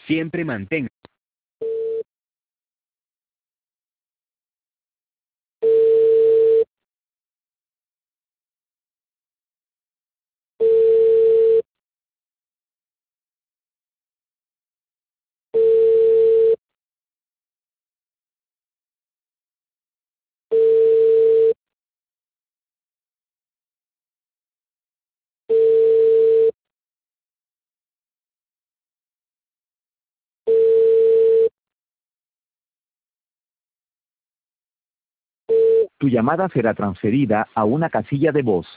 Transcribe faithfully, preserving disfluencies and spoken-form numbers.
Siempre mantenga. Tu llamada será transferida a una casilla de voz.